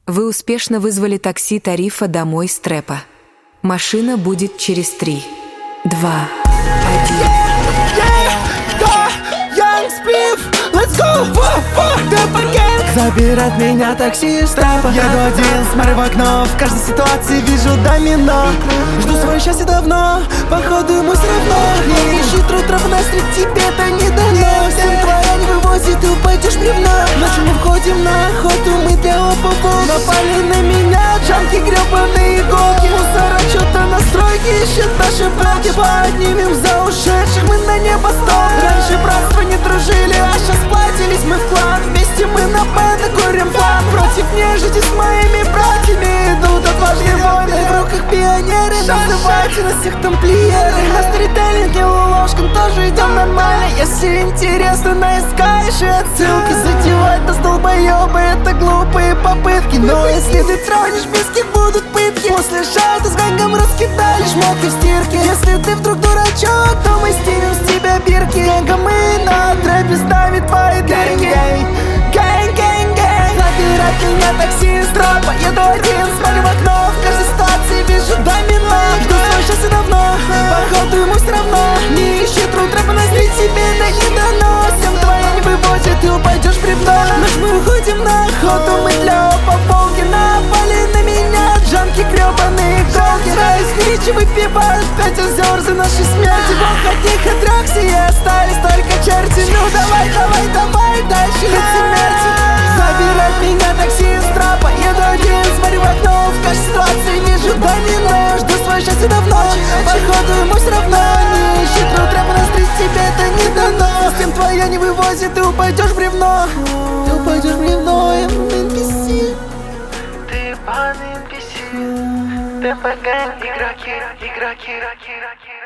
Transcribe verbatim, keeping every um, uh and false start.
Вы успешно вызвали такси Тарифа домой с трэпа. Машина будет через три, два, один. Забирает меня такси с трэпа. Еду один, смотрю в окно. В каждой ситуации вижу домино. Жду свое счастье давно, походу ему все равно. Не ищи труд, настрить тебе это не дано. Всем твоя не вывозит, ты упадешь бревно. Ночью мы входим на охоту, мы для опа-волк. Напали на меня, джамки, гребаные иголки. Мусора что-то на стройке ищет наши братья. Поднимем за ушедших, мы на небосток. Раньше братства не дружили, а сейчас сплотились мы в клан. Вместе мы на бэнд, курим план. Против нежити с моими братьями идут отважные войны. В руках пионеры, называйте нас всех тамплиеры. На стритейлинге ложкам тоже идем нормально. Если интересно, наискаешь и отсылки. Затевать нас долбоебы, это глупые попытки. Но если ты тронешь, близких будут пытки. После шаута с гангом раскидали шмотки в стирке. Если ты вдруг дурачок, то мы стимем с тебя бирки. Гангом мы на трэпе ставит твои дырки. Забирает меня такси с трэпа. Еду один, смотрю в окно. В каждой ситуации вижу домино. Жду свое счастье давно, походу ему все равно. Не ищи труд, рэпа настрить себе это не дано. Всем твоя не вывозит, ты упадешь в бревно. Ночь мы уходим на охоту, мы для опа-волки. Напали на меня, джамки, гребаные иголки. Райс, кричи, выпивают пять озер за наши смерти. Бог от них отрекся, и остались только черти. Ну давай, давай, давай, дальше лицемерти. Забирает меня такси с трэпа. Еду один, смотрю в окно. В каждой ситуации вижу домино. Жду свое счастье давно, походу ему все равно. Не ищи труд, рэпа настрить тебе это не дано. Систем твоя не вывозит, ты упадешь в бревно. Ты упадешь в бревно, я эн пи си. Ты пан эн пи си. ТП гэнг, игроки, игроки, игроки.